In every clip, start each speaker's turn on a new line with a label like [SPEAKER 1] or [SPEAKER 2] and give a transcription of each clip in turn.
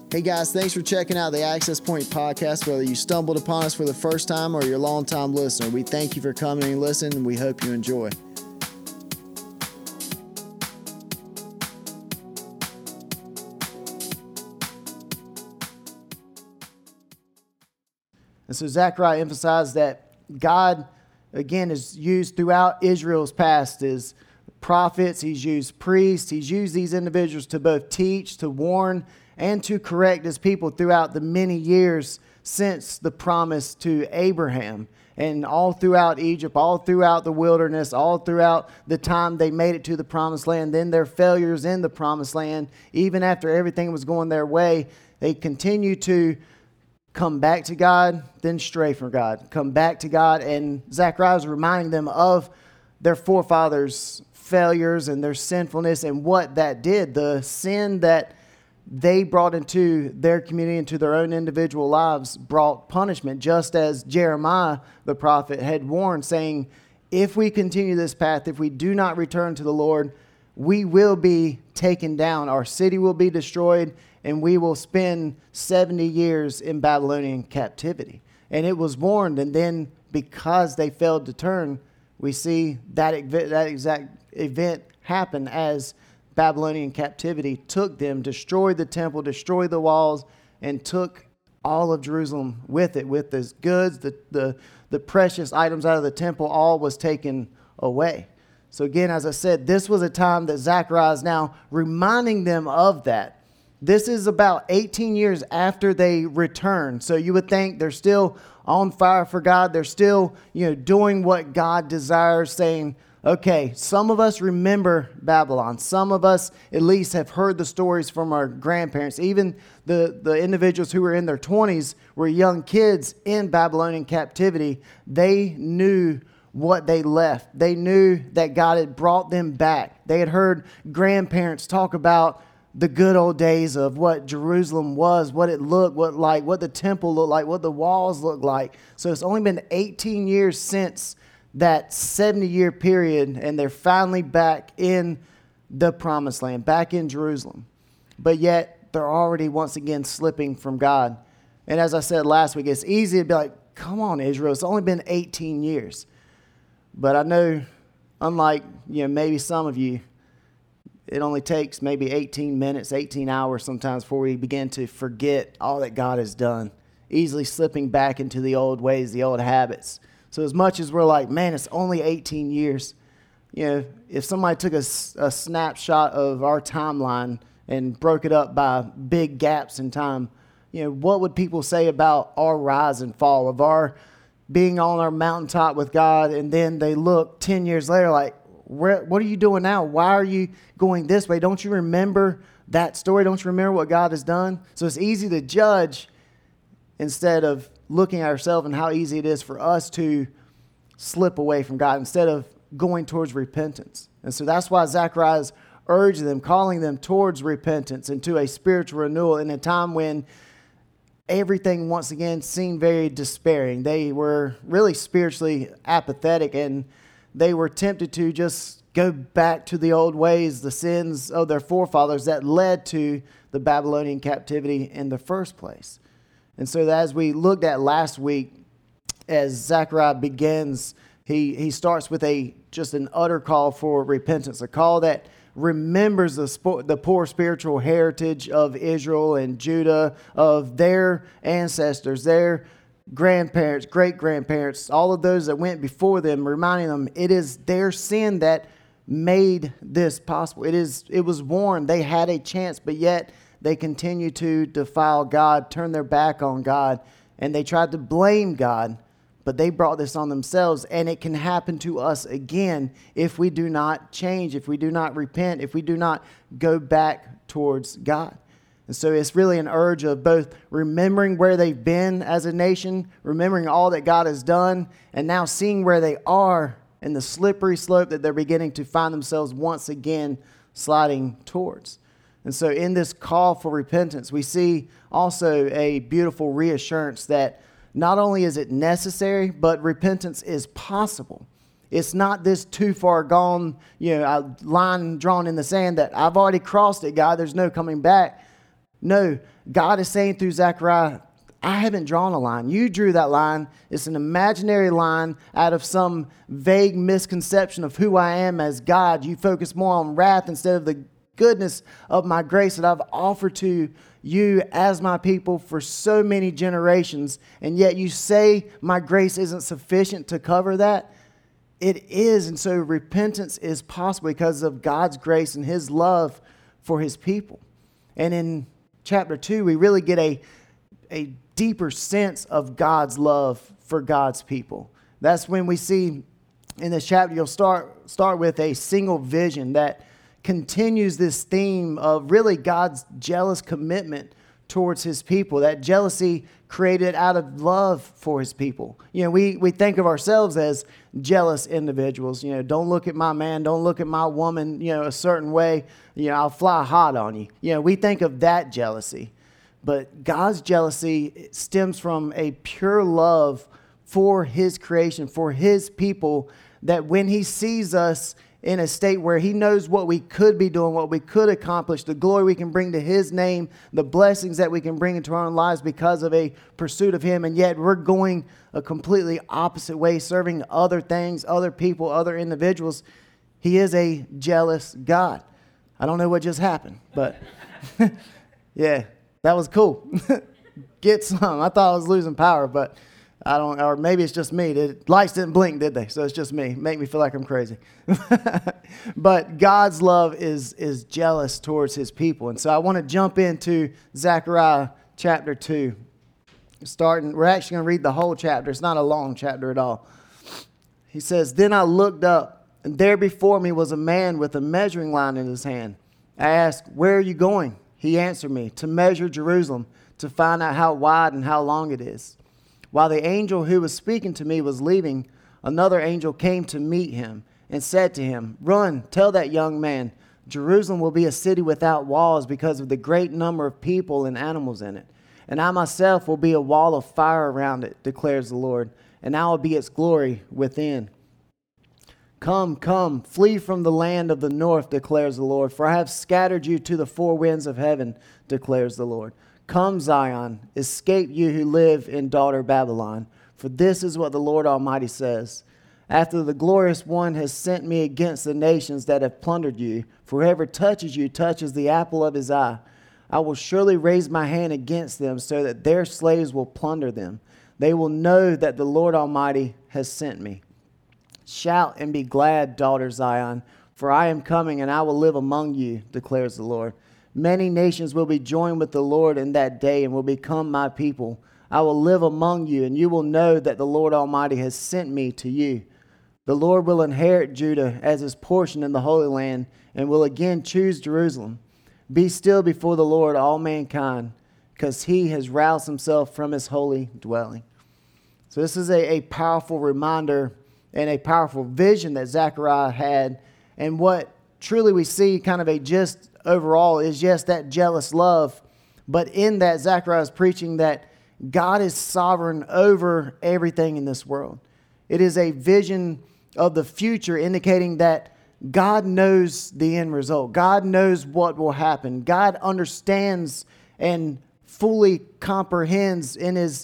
[SPEAKER 1] Hey guys, thanks for checking out the Access Point podcast. Whether you stumbled upon us for the first time or you're a long-time listener, we thank you for coming and listening, and we hope you enjoy. And so Zechariah emphasized that God, again, is used throughout Israel's past as prophets. He's used priests. He's used these individuals to both teach, to warn, and to correct his people throughout the many years since the promise to Abraham. And all throughout Egypt, all throughout the wilderness, all throughout the time they made it to the promised land, then their failures in the promised land, even after everything was going their way, they continue to come back to God, then stray from God. Come back to God, and Zechariah is reminding them of their forefathers' failures and their sinfulness and what that did. The sin that they brought into their community, into their own individual lives, brought punishment, just as Jeremiah the prophet had warned, saying, if we continue this path, if we do not return to the Lord, we will be taken down. Our city will be destroyed, and we will spend 70 years in Babylonian captivity. And it was warned, and then because they failed to turn, we see that exact event happen as Babylonian captivity took them, destroyed the temple, destroyed the walls, and took all of Jerusalem with it, with the goods, the precious items out of the temple, all was taken away. So again, as I said, this was a time that Zechariah is now reminding them of that. This is about 18 years after they returned. So you would think they're still on fire for God. They're still, doing what God desires, saying, okay, some of us remember Babylon. Some of us at least have heard the stories from our grandparents. Even the individuals who were in their 20s were young kids in Babylonian captivity. They knew what they left. They knew that God had brought them back. They had heard grandparents talk about the good old days of what Jerusalem was, what it looked like, what the temple looked like, what the walls looked like. So it's only been 18 years since that 70-year period, and they're finally back in the promised land, back in Jerusalem. But yet, they're already once again slipping from God. And as I said last week, it's easy to be like, come on, Israel, it's only been 18 years. But I know, unlike maybe some of you, it only takes maybe 18 minutes, 18 hours sometimes before we begin to forget all that God has done, easily slipping back into the old ways, the old habits. So as much as we're like, man, it's only 18 years, if somebody took a snapshot of our timeline and broke it up by big gaps in time, what would people say about our rise and fall, of our being on our mountaintop with God, and then they look 10 years later like, what are you doing now? Why are you going this way? Don't you remember that story? Don't you remember what God has done? So it's easy to judge instead of looking at ourselves and how easy it is for us to slip away from God instead of going towards repentance. And so that's why Zechariah is urging them, calling them towards repentance and to a spiritual renewal in a time when everything once again seemed very despairing. They were really spiritually apathetic, and they were tempted to just go back to the old ways, the sins of their forefathers that led to the Babylonian captivity in the first place. And so as we looked at last week, as Zechariah begins, he starts with just an utter call for repentance, a call that remembers the poor spiritual heritage of Israel and Judah, of their ancestors, their grandparents, great-grandparents, all of those that went before them, reminding them it is their sin that made this possible. It was warned. They had a chance, but yet they continue to defile God, turn their back on God, and they tried to blame God, but they brought this on themselves, and it can happen to us again if we do not change, if we do not repent, if we do not go back towards God. And so it's really an urge of both remembering where they've been as a nation, remembering all that God has done, and now seeing where they are and the slippery slope that they're beginning to find themselves once again sliding towards. And so in this call for repentance, we see also a beautiful reassurance that not only is it necessary, but repentance is possible. It's not this too far gone, a line drawn in the sand that I've already crossed it, God, there's no coming back. No, God is saying through Zechariah, I haven't drawn a line. You drew that line. It's an imaginary line out of some vague misconception of who I am as God. You focus more on wrath instead of the goodness of my grace that I've offered to you as my people for so many generations. And yet you say my grace isn't sufficient to cover that. It is. And so repentance is possible because of God's grace and his love for his people. And in chapter 2, we really get a deeper sense of God's love for God's people. That's when we see in this chapter, you'll start with a single vision that continues this theme of really God's jealous commitment towards his people, that jealousy created out of love for his people. You know, we think of ourselves as jealous individuals. You know, don't look at my man, don't look at my woman, you know, a certain way. You know, I'll fly hot on you. You know, we think of that jealousy. But God's jealousy stems from a pure love for his creation, for his people, that when he sees us in a state where he knows what we could be doing, what we could accomplish, the glory we can bring to his name, the blessings that we can bring into our own lives because of a pursuit of him, and yet we're going a completely opposite way, serving other things, other people, other individuals. He is a jealous God. I don't know what just happened, but yeah. That was cool. Get some. I thought I was losing power, but I don't, or maybe it's just me. The lights didn't blink, did they? So it's just me. Make me feel like I'm crazy. But God's love is jealous towards his people. And so I want to jump into Zechariah chapter 2. We're actually going to read the whole chapter. It's not a long chapter at all. He says, "Then I looked up, and there before me was a man with a measuring line in his hand. I asked, 'Where are you going?' He answered me, 'To measure Jerusalem, to find out how wide and how long it is.' While the angel who was speaking to me was leaving, another angel came to meet him and said to him, 'Run, tell that young man, Jerusalem will be a city without walls because of the great number of people and animals in it. And I myself will be a wall of fire around it, declares the Lord, and I will be its glory within. Come, come, flee from the land of the north, declares the Lord, for I have scattered you to the four winds of heaven, declares the Lord. Come, Zion, escape you who live in daughter Babylon, for this is what the Lord Almighty says. After the glorious one has sent me against the nations that have plundered you, for whoever touches you touches the apple of his eye. I will surely raise my hand against them so that their slaves will plunder them. They will know that the Lord Almighty has sent me. Shout and be glad, daughter Zion, for I am coming and I will live among you, declares the Lord. Many nations will be joined with the Lord in that day and will become my people. I will live among you, and you will know that the Lord Almighty has sent me to you. The Lord will inherit Judah as his portion in the Holy Land and will again choose Jerusalem. Be still before the Lord, all mankind, because he has roused himself from his holy dwelling." So this is a powerful reminder and a powerful vision that Zechariah had. And what truly we see kind of a gist overall is, yes, that jealous love. But in that, Zechariah is preaching that God is sovereign over everything in this world. It is a vision of the future indicating that God knows the end result. God knows what will happen. God understands and fully comprehends in his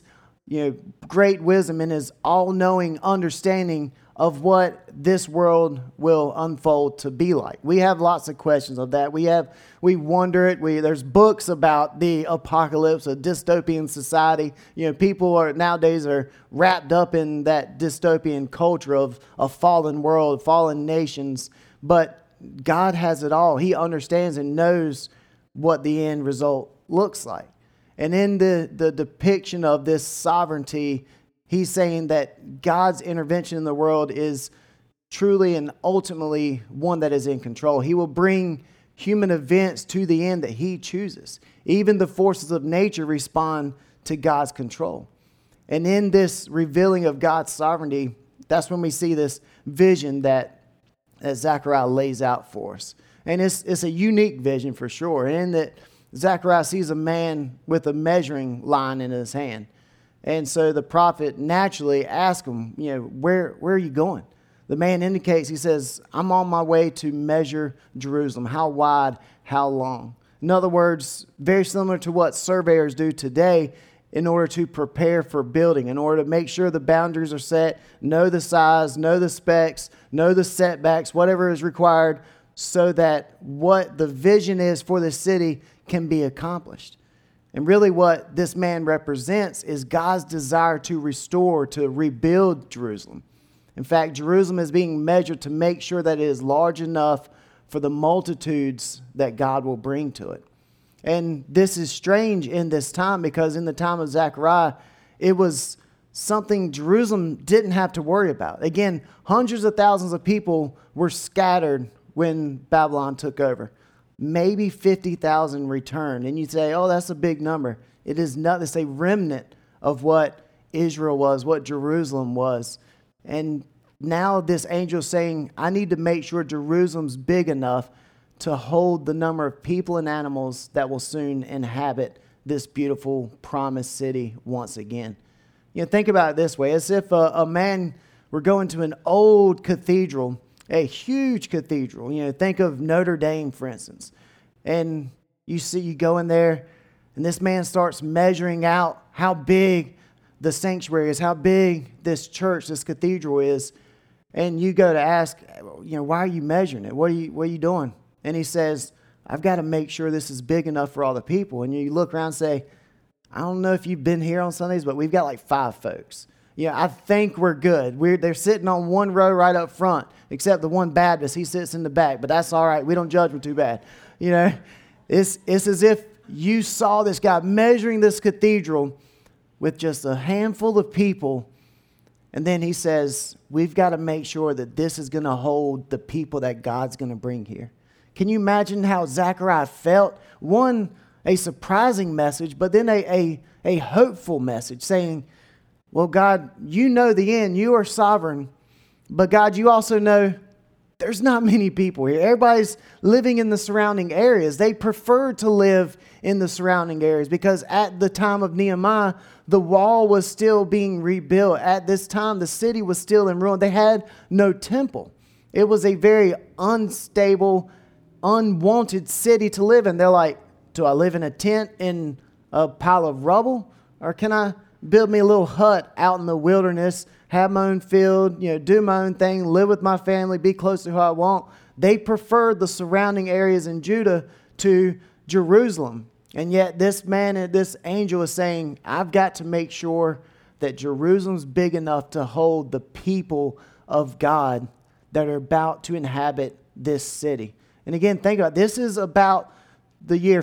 [SPEAKER 1] great wisdom, in his all-knowing understanding of what this world will unfold to be like. We have lots of questions of that. We wonder it. There's books about the apocalypse, a dystopian society. People nowadays are wrapped up in that dystopian culture of a fallen world, fallen nations. But God has it all. He understands and knows what the end result looks like. And in the depiction of this sovereignty, he's saying that God's intervention in the world is truly and ultimately one that is in control. He will bring human events to the end that he chooses. Even the forces of nature respond to God's control. And in this revealing of God's sovereignty, that's when we see this vision that Zechariah lays out for us. And it's a unique vision for sure. And in that Zechariah sees a man with a measuring line in his hand. And so the prophet naturally asks him, where are you going? The man indicates, he says, I'm on my way to measure Jerusalem. How wide, how long? In other words, very similar to what surveyors do today in order to prepare for building, in order to make sure the boundaries are set, know the size, know the specs, know the setbacks, whatever is required, so that what the vision is for the city can be accomplished. And really what this man represents is God's desire to restore, to rebuild Jerusalem. In fact, Jerusalem is being measured to make sure that it is large enough for the multitudes that God will bring to it. And this is strange in this time because in the time of Zechariah, it was something Jerusalem didn't have to worry about. Again, hundreds of thousands of people were scattered when Babylon took over. Maybe 50,000 returned. And you say, oh, that's a big number. It is not. It's a remnant of what Israel was, what Jerusalem was. And now this angel is saying, I need to make sure Jerusalem's big enough to hold the number of people and animals that will soon inhabit this beautiful promised city once again. You know, think about it this way, as if a man were going to an old cathedral, a huge cathedral. You know, think of Notre Dame, for instance. And you go in there, and this man starts measuring out how big the sanctuary is, how big this church, this cathedral is. And you go to ask, you know, why are you measuring it? What are you doing? And he says, I've got to make sure this is big enough for all the people. And you look around and say, I don't know if you've been here on Sundays, but we've got like 5 folks. You know, I think we're good. They're sitting on one row right up front, except the one Baptist. He sits in the back, but that's all right. We don't judge him too bad. You know, it's as if you saw this guy measuring this cathedral with just a handful of people. And then he says, we've got to make sure that this is going to hold the people that God's going to bring here. Can you imagine how Zechariah felt? One, a surprising message, but then a hopeful message saying, well, God, you know the end. You are sovereign. But God, you also know there's not many people here. Everybody's living in the surrounding areas. They prefer to live in the surrounding areas because at the time of Nehemiah, the wall was still being rebuilt. At this time, the city was still in ruin. They had no temple. It was a very unstable, unwanted city to live in. They're like, do I live in a tent in a pile of rubble? Or can I build me a little hut out in the wilderness, have my own field, you know, do my own thing, live with my family, be close to who I want? They preferred the surrounding areas in Judah to Jerusalem. And yet this man and this angel is saying, I've got to make sure that Jerusalem's big enough to hold the people of God that are about to inhabit this city. And again, think about it. This is about the year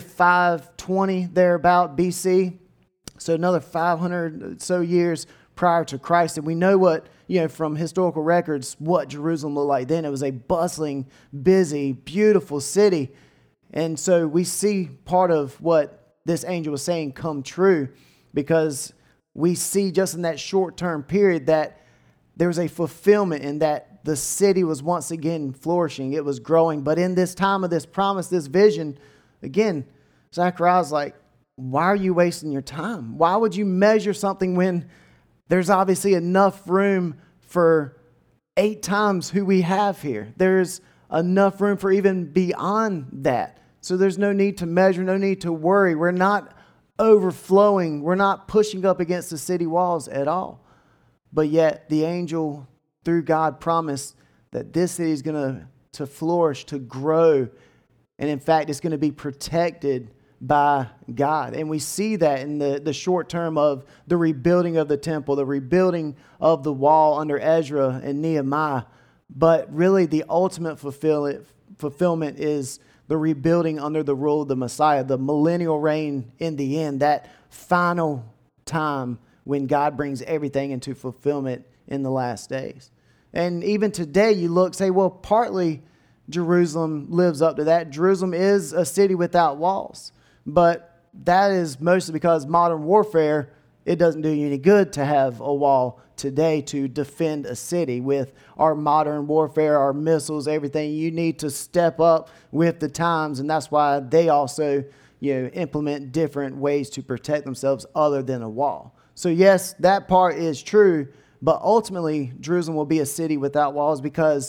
[SPEAKER 1] 520, thereabout BC. So another 500 or so years prior to Christ. And we know what, you know, from historical records, what Jerusalem looked like then. It was a bustling, busy, beautiful city. And so we see part of what this angel was saying come true, because we see just in that short-term period that there was a fulfillment in that the city was once again flourishing. It was growing. But in this time of this promise, this vision, again, Zechariah's like, why are you wasting your time? Why would you measure something when there's obviously enough room for 8 times who we have here? There's enough room for even beyond that. So there's no need to measure, no need to worry. We're not overflowing. We're not pushing up against the city walls at all. But yet the angel, through God, promised that this city is going to flourish, to grow. And in fact, it's going to be protected by God. And we see that in the short term of the rebuilding of the temple, the rebuilding of the wall under Ezra and Nehemiah. But really the ultimate fulfillment is the rebuilding under the rule of the Messiah, the millennial reign in the end, that final time when God brings everything into fulfillment in the last days. And even today you look, say, well, partly Jerusalem lives up to that. Jerusalem is a city without walls. But that is mostly because modern warfare, it doesn't do you any good to have a wall today to defend a city. With our modern warfare, our missiles, everything, you need to step up with the times. And that's why they also, implement different ways to protect themselves other than a wall. So yes, that part is true. But ultimately, Jerusalem will be a city without walls because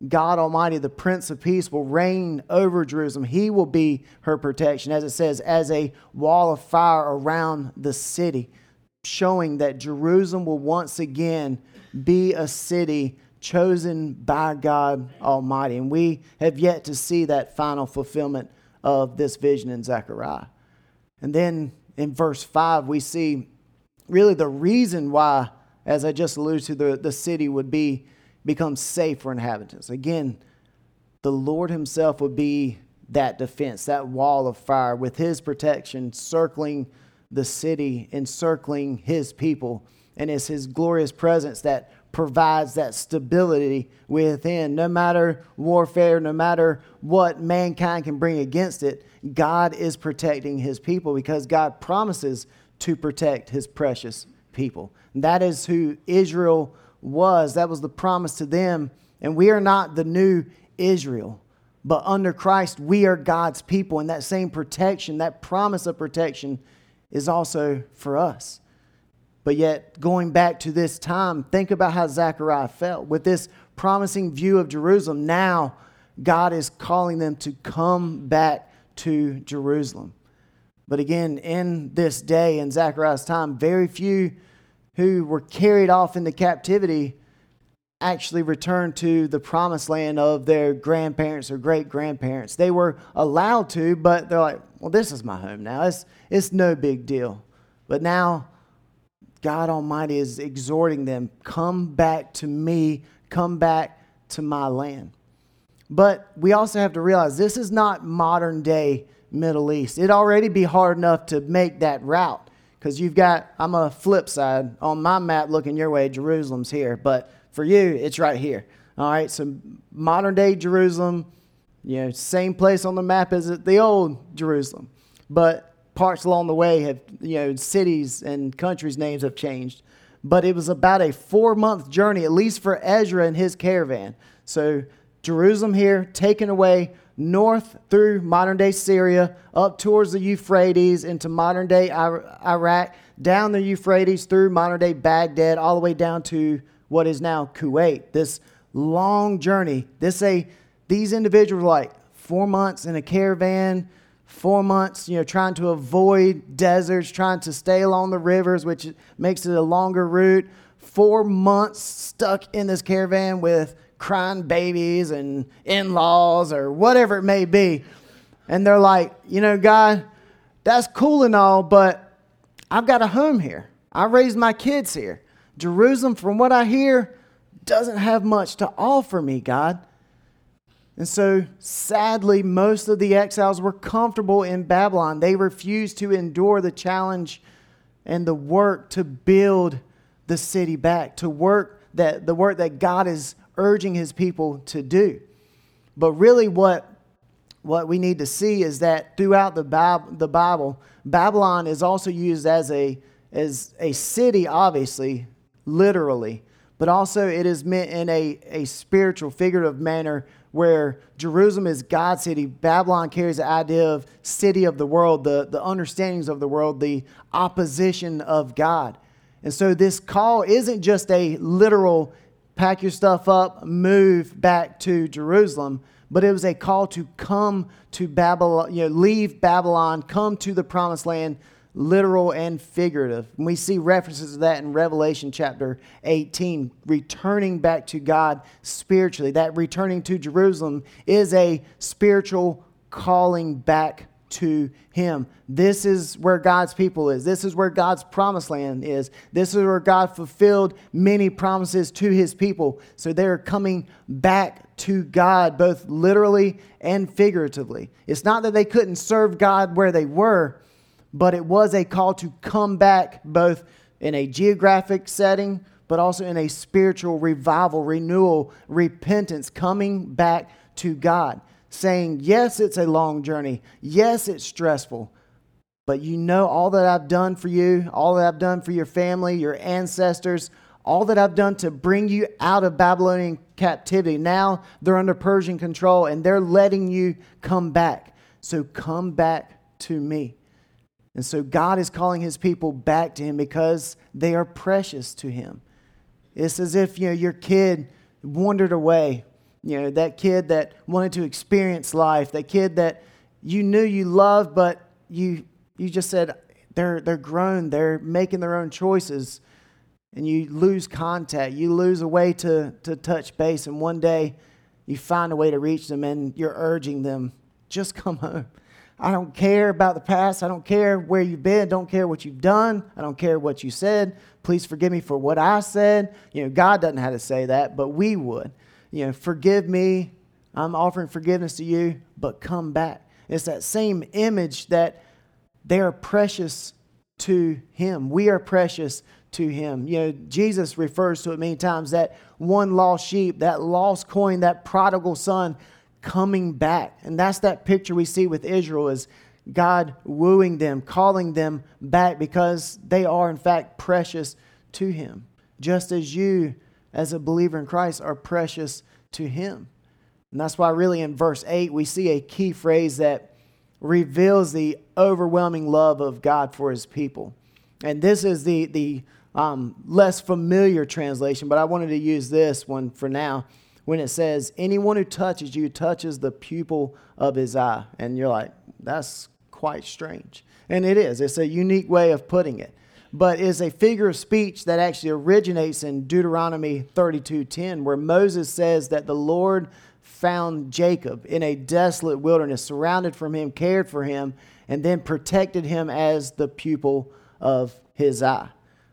[SPEAKER 1] God Almighty, the Prince of Peace, will reign over Jerusalem. He will be her protection, as it says, as a wall of fire around the city, showing that Jerusalem will once again be a city chosen by God Almighty. And we have yet to see that final fulfillment of this vision in Zechariah. And then in verse 5, we see really the reason why, as I just alluded to, the city would become safe for inhabitants. Again, the Lord himself would be that defense, that wall of fire, with his protection circling the city, encircling his people. And it's his glorious presence that provides that stability within. No matter warfare, no matter what mankind can bring against it, God is protecting his people, because God promises to protect his precious people. And that is who Israel was. That was the promise to them. And we are not the new Israel, but under Christ, we are God's people. And that same protection, that promise of protection, is also for us. But yet, going back to this time, think about how Zechariah felt. With this promising view of Jerusalem, now God is calling them to come back to Jerusalem. But again, in this day, in Zechariah's time, very few who were carried off into captivity actually returned to the promised land of their grandparents or great-grandparents. They were allowed to, but they're like, well, this is my home now. It's no big deal. But now, God Almighty is exhorting them, come back to me, come back to my land. But we also have to realize this is not modern day Middle East. It'd already be hard enough to make that route, because you've got, I'm a flip side on my map looking your way, Jerusalem's here, but for you, it's right here. All right, so modern day Jerusalem, same place on the map as the old Jerusalem, but parts along the way have, cities and countries' names have changed. But it was about a 4-month journey, at least for Ezra and his caravan. So Jerusalem here, taken away north through modern-day Syria, up towards the Euphrates, into modern-day Iraq, down the Euphrates through modern-day Baghdad, all the way down to what is now Kuwait. This long journey. These individuals were like 4 months in a caravan, 4 months, trying to avoid deserts, trying to stay along the rivers, which makes it a longer route. 4 months stuck in this caravan with crying babies and in-laws or whatever it may be. And they're like, God, that's cool and all, but I've got a home here. I raised my kids here. Jerusalem, from what I hear, doesn't have much to offer me, God. And so, sadly, most of the exiles were comfortable in Babylon. They refused to endure the challenge and the work to build the city back, the work that God is urging his people to do. But really what we need to see is that throughout the Bible, Babylon is also used as a city, obviously, literally, but also it is meant in a spiritual, figurative manner, where Jerusalem is God's city. Babylon carries the idea of city of the world, the understandings of the world, the opposition of God. And so this call isn't just a literal pack your stuff up, move back to Jerusalem, but it was a call to come to Babylon, leave Babylon, come to the promised land, literal and figurative. And we see references to that in Revelation chapter 18, returning back to God spiritually. That returning to Jerusalem is a spiritual calling back to him. This is where God's people is. This is where God's promised land is. This is where God fulfilled many promises to his people. So they're coming back to God, both literally and figuratively. It's not that they couldn't serve God where they were, but it was a call to come back both in a geographic setting, but also in a spiritual revival, renewal, repentance, coming back to God. Saying, yes, it's a long journey. Yes, it's stressful. But all that I've done for you, all that I've done for your family, your ancestors, all that I've done to bring you out of Babylonian captivity. Now they're under Persian control and they're letting you come back. So come back to me. And so God is calling his people back to him because they are precious to him. It's as if, your kid wandered away. that kid that wanted to experience life, that kid that you knew you loved, but you just said they're grown, they're making their own choices, and you lose contact, you lose a way to touch base, and one day you find a way to reach them, and you're urging them, just come home. I don't care about the past. I don't care where you've been. Don't care what you've done. I don't care what you said. Please forgive me for what I said. God doesn't have to say that, but we would. Forgive me. I'm offering forgiveness to you, but come back. It's that same image that they are precious to Him. We are precious to Him. Jesus refers to it many times, that one lost sheep, that lost coin, that prodigal son coming back. And that's that picture we see with Israel, is God wooing them, calling them back because they are in fact precious to Him. Just as you, as a believer in Christ, are precious to Him. And that's why really in verse 8 we see a key phrase that reveals the overwhelming love of God for His people. And this is the less familiar translation, but I wanted to use this one for now. When it says, anyone who touches you touches the pupil of his eye. And you're like, that's quite strange. And it is. It's a unique way of putting it. But it's a figure of speech that actually originates in Deuteronomy 32:10, where Moses says that the Lord found Jacob in a desolate wilderness, surrounded from him, cared for him, and then protected him as the pupil of his eye.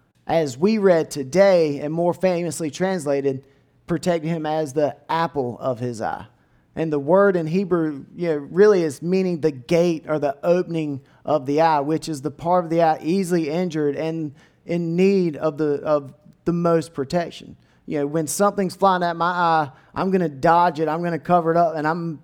[SPEAKER 1] As we read today, and more famously translated, protected him as the apple of his eye. And the word in Hebrew really is meaning the gate or the opening of the eye, which is the part of the eye easily injured and in need of the most protection. When something's flying at my eye, I'm going to dodge it, I'm going to cover it up, and I'm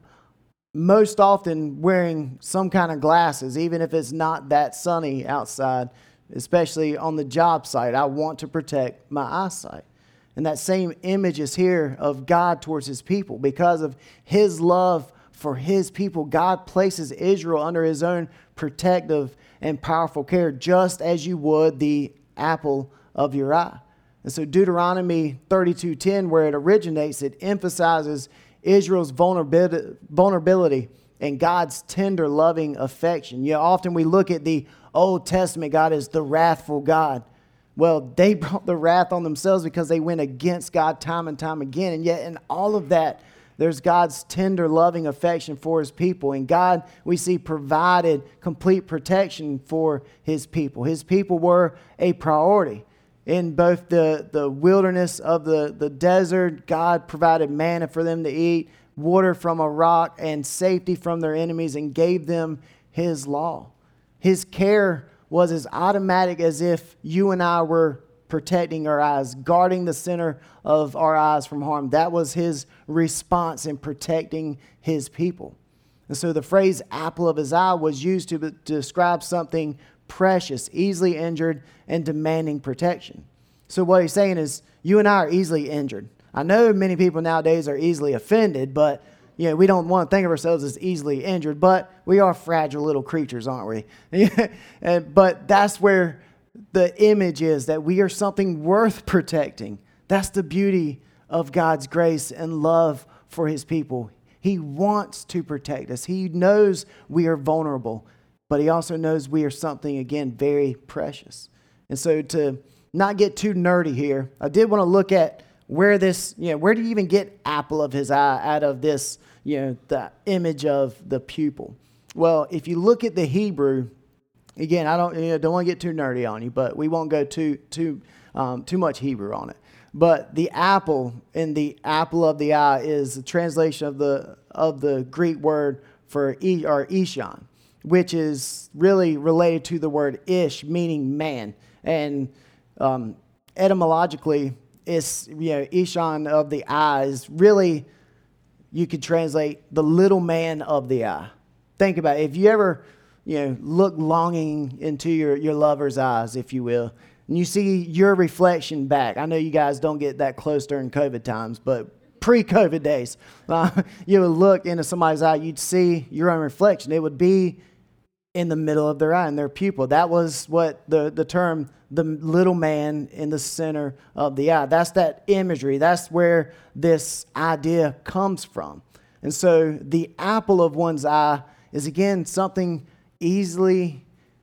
[SPEAKER 1] most often wearing some kind of glasses, even if it's not that sunny outside, especially on the job site. I want to protect my eyesight. And that same image is here of God towards His people. Because of His love for His people, God places Israel under His own protective and powerful care, just as you would the apple of your eye. And so Deuteronomy 32:10, where it originates, it emphasizes Israel's vulnerability and God's tender, loving affection. Often we look at the Old Testament God as the wrathful God. Well, they brought the wrath on themselves because they went against God time and time again. And yet in all of that, there's God's tender, loving affection for His people. And God, we see, provided complete protection for His people. His people were a priority. In both the wilderness of the desert, God provided manna for them to eat, water from a rock, and safety from their enemies, and gave them His law. His care was as automatic as if you and I were protecting our eyes, guarding the center of our eyes from harm. That was His response in protecting His people. And so the phrase apple of His eye was used to describe something precious, easily injured, and demanding protection. So what he's saying is, you and I are easily injured. I know many people nowadays are easily offended, but we don't want to think of ourselves as easily injured, but we are fragile little creatures, aren't we? But that's where the image is, that we are something worth protecting. That's the beauty of God's grace and love for His people. He wants to protect us. He knows we are vulnerable, but He also knows we are something, again, very precious. And so to not get too nerdy here, I did want to look at where this, where do you even get apple of His eye out of this, the image of the pupil? Well, if you look at the Hebrew, again, I don't want to get too nerdy on you, but we won't go too much Hebrew on it. But the apple in the apple of the eye is a translation of the Greek word for Ishon, which is really related to the word ish, meaning man. And etymologically, it's Ishon of the eye is really, you could translate the little man of the eye. Think about it. If you ever look longing into your lover's eyes, if you will, and you see your reflection back. I know you guys don't get that close during COVID times, but pre-COVID days, you would look into somebody's eye, you'd see your own reflection. It would be in the middle of their eye, in their pupil. That was what the term, the little man in the center of the eye. That's that imagery. That's where this idea comes from. And so the apple of one's eye is, again, something easily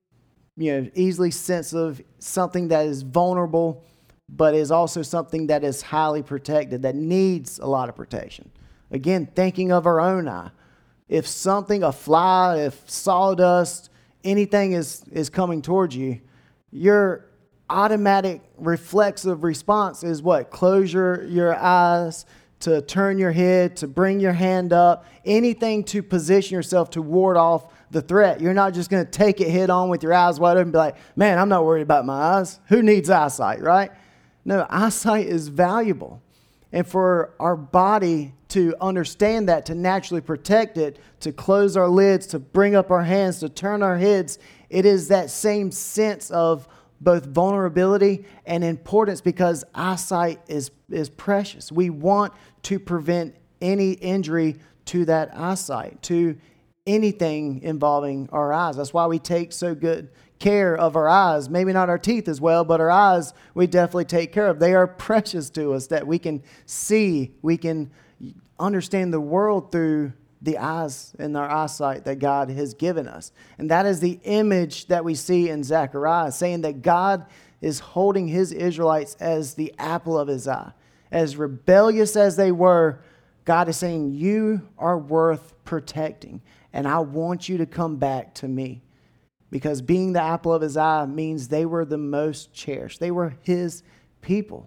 [SPEAKER 1] sensitive, something that is vulnerable, but is also something that is highly protected, that needs a lot of protection. Again, thinking of our own eye. If something, a fly, if sawdust, anything is coming towards you, your automatic reflexive response is what? Close your eyes, to turn your head, to bring your hand up, anything to position yourself to ward off the threat. You're not just going to take it head on with your eyes wide open and be like, man, I'm not worried about my eyes. Who needs eyesight, right? No, eyesight is valuable. And for our body to understand that, to naturally protect it, to close our lids, to bring up our hands, to turn our heads, it is that same sense of both vulnerability and importance, because eyesight is precious. We want to prevent any injury to that eyesight, to anything involving our eyes. That's why we take so good care of our eyes. Maybe not our teeth as well, but our eyes we definitely take care of. They are precious to us, that we can see, we can understand the world through the eyes and our eyesight that God has given us. And that is the image that we see in Zechariah, saying that God is holding his Israelites as the apple of his eye. As rebellious as they were, God is saying, you are worth protecting, and I want you to come back to me. Because being the apple of his eye means they were the most cherished. They were his people.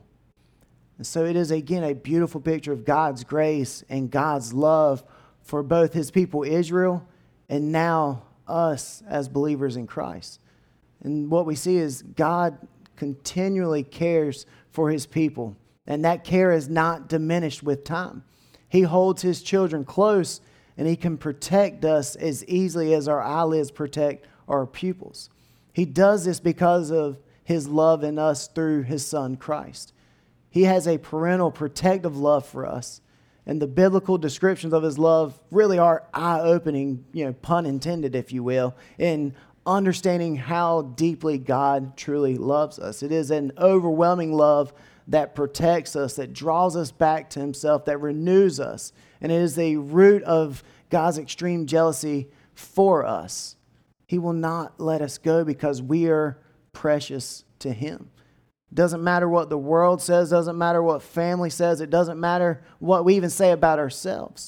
[SPEAKER 1] And so it is, again, a beautiful picture of God's grace and God's love for both his people Israel and now us as believers in Christ. And what we see is God continually cares for his people, and that care is not diminished with time. He holds his children close, and he can protect us as easily as our eyelids protect our pupils. He does this because of his love in us through his son Christ. He has a parental protective love for us. And the biblical descriptions of his love really are eye-opening, pun intended, if you will, in understanding how deeply God truly loves us. It is an overwhelming love that protects us, that draws us back to himself, that renews us. And it is the root of God's extreme jealousy for us. He will not let us go because we are precious to him. Doesn't matter what the world says, doesn't matter what family says, it doesn't matter what we even say about ourselves.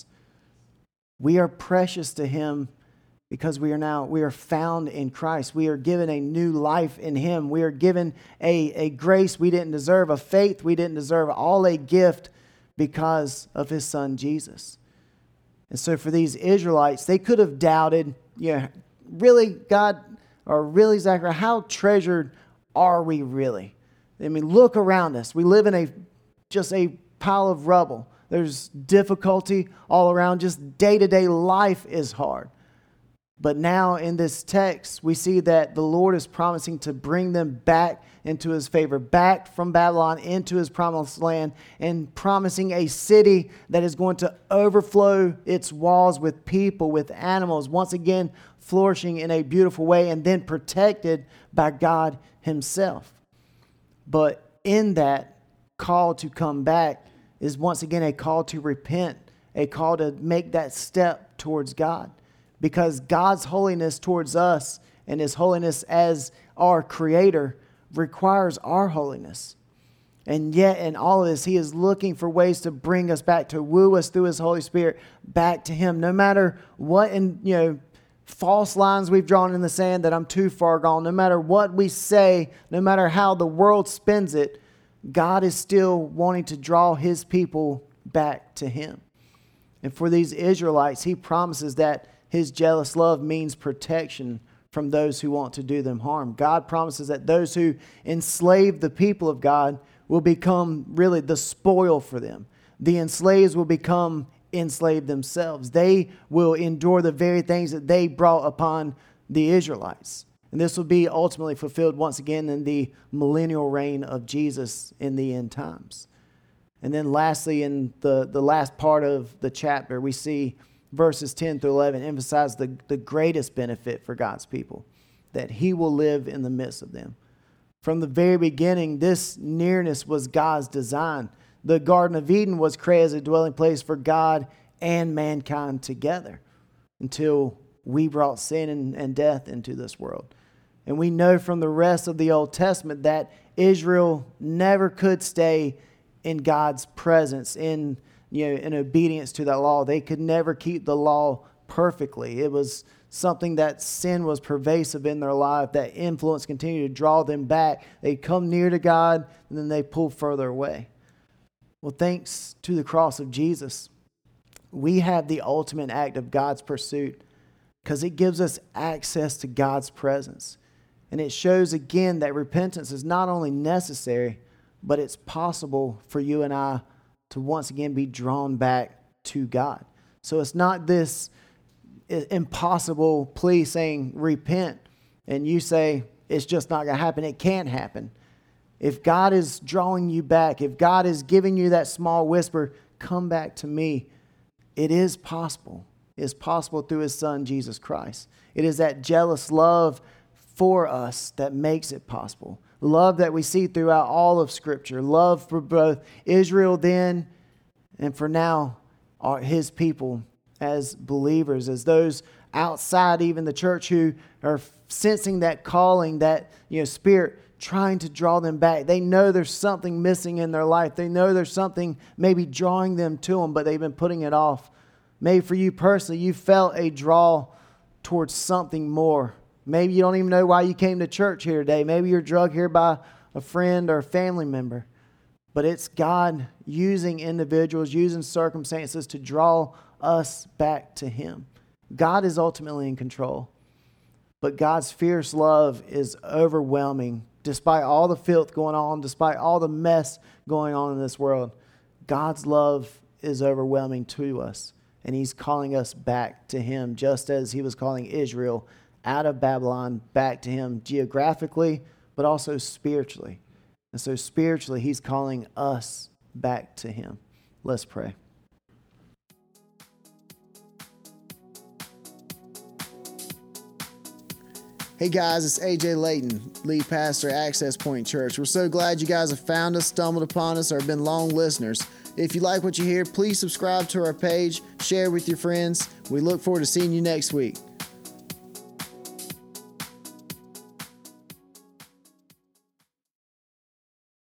[SPEAKER 1] We are precious to him because we are found in Christ. We are given a new life in him. We are given a grace we didn't deserve, a faith we didn't deserve, all a gift because of his son Jesus. And so for these Israelites, they could have doubted, really God, or really Zechariah, how treasured are we really? I mean, look around us. We live in just a pile of rubble. There's difficulty all around. Just day-to-day life is hard. But now in this text, we see that the Lord is promising to bring them back into his favor, back from Babylon into his promised land, and promising a city that is going to overflow its walls with people, with animals, once again flourishing in a beautiful way, and then protected by God himself. But in that call to come back is once again a call to repent, a call to make that step towards God. Because God's holiness towards us and his holiness as our creator requires our holiness. And yet in all of this, he is looking for ways to bring us back, to woo us through his Holy Spirit back to him. No matter what false lines we've drawn in the sand that I'm too far gone, no matter what we say, no matter how the world spins it, God is still wanting to draw his people back to him. And for these Israelites, he promises that his jealous love means protection from those who want to do them harm. God promises that those who enslave the people of God will become really the spoil for them. The enslaved will become enslaved themselves. They will endure the very things that they brought upon the Israelites. And this will be ultimately fulfilled once again in the millennial reign of Jesus in the end times. And then lastly, in the last part of the chapter, we see verses 10 through 11 emphasize the greatest benefit for God's people, that he will live in the midst of them. From the very beginning, this nearness was God's design. The Garden of Eden was created as a dwelling place for God and mankind together until we brought sin and death into this world. And we know from the rest of the Old Testament that Israel never could stay in God's presence, in obedience to that law. They could never keep the law perfectly. It was something that sin was pervasive in their life, that influence continued to draw them back. They'd come near to God, and then they pull further away. Well, thanks to the cross of Jesus, we have the ultimate act of God's pursuit, because it gives us access to God's presence. And it shows again that repentance is not only necessary, but it's possible for you and I to once again be drawn back to God. So it's not this impossible plea saying repent, and you say it's just not going to happen. It can't happen. If God is drawing you back, if God is giving you that small whisper, come back to me, it is possible. It is possible through his son, Jesus Christ. It is that jealous love for us that makes it possible. Love that we see throughout all of Scripture. Love for both Israel then and for now are his people as believers, as those outside even the church who are sensing that calling, that spirit trying to draw them back. They know there's something missing in their life. They know there's something maybe drawing them to them, but they've been putting it off. Maybe for you personally, you felt a draw towards something more. Maybe you don't even know why you came to church here today. Maybe you're drugged here by a friend or a family member. But it's God using individuals, using circumstances to draw us back to him. God is ultimately in control. But God's fierce love is overwhelming. Despite all the filth going on, despite all the mess going on in this world, God's love is overwhelming to us. And he's calling us back to him, just as he was calling Israel out of Babylon back to him geographically, but also spiritually. And so spiritually, he's calling us back to him. Let's pray. Hey guys, it's AJ Layton, lead pastor at Access Point Church. We're so glad you guys have found us, stumbled upon us, or have been long listeners. If you like what you hear, please subscribe to our page, share with your friends. We look forward to seeing you next week.